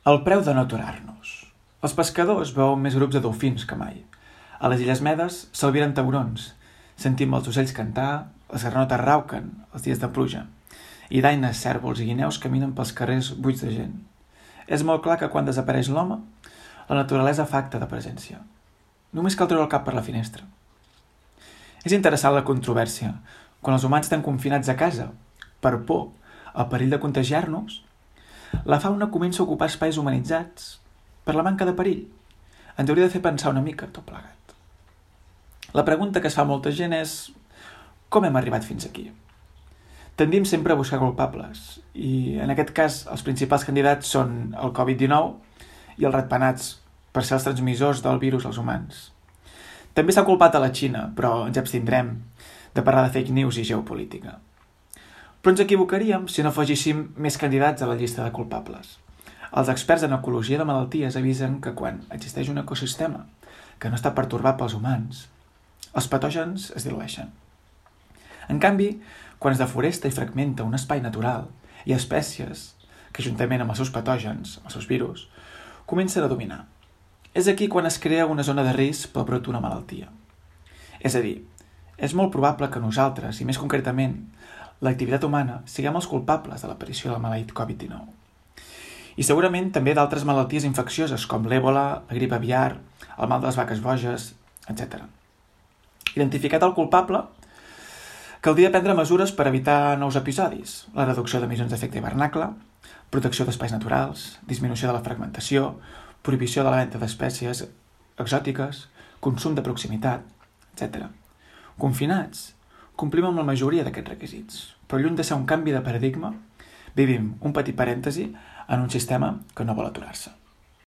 El preu de no aturar-nos. Els pescadors veuen més grups de delfins que mai. A les Illes Medes s'albiren taurons. Sentim els ocells cantar, les granotes rauquen els dies de pluja, i daines, cèrvols i guineus caminen pels carrers buits de gent. És molt clar que quan desapareix l'home, la naturalesa fa acte de presència. Només cal treure el cap per la finestra. És interessant la controvèrsia. Quan els humans estan confinats a casa, per por, al perill de contagiar-nos, la fauna comença a ocupar espais humanitzats per la manca de perill. Ens hauria de fer pensar una mica tot plegat. La pregunta que es fa molta gent és: com hem arribat fins aquí? Tendim sempre a buscar culpables, i en aquest cas els principals candidats són el Covid-19 i els ratpenats per ser els transmissors del virus als humans. També s'ha culpat a la Xina, però ens abstindrem de parlar de fake news i geopolítica. Però ens equivocaríem si no afegíssim més candidats a la llista de culpables. Els experts en ecologia de malalties avisen que quan existeix un ecosistema que no està pertorbat pels humans, els patògens es dilueixen. En canvi, quan es deforesta i fragmenta un espai natural, hi ha espècies que, juntament amb els seus patògens, els seus virus, comencen a dominar. És aquí quan es crea una zona de risc pel brot d'una malaltia. És a dir, és molt probable que nosaltres, i més concretament, l'activitat humana, siguem els culpables de l'aparició del maleït Covid-19. I segurament també d'altres malalties infeccioses com l'èbola, la grip aviar, el mal de les vaques boges, etc. Identificat el culpable, caldria prendre mesures per evitar nous episodis: la reducció d'emissions d'efecte hivernacle, protecció d'espais naturals, disminució de la fragmentació, prohibició de la venda d'espècies exòtiques, consum de proximitat, etc. Confinats, complim amb la majoria d'aquests requisits, però lluny de ser un canvi de paradigma, vivim un petit parèntesi en un sistema que no vol aturar-se.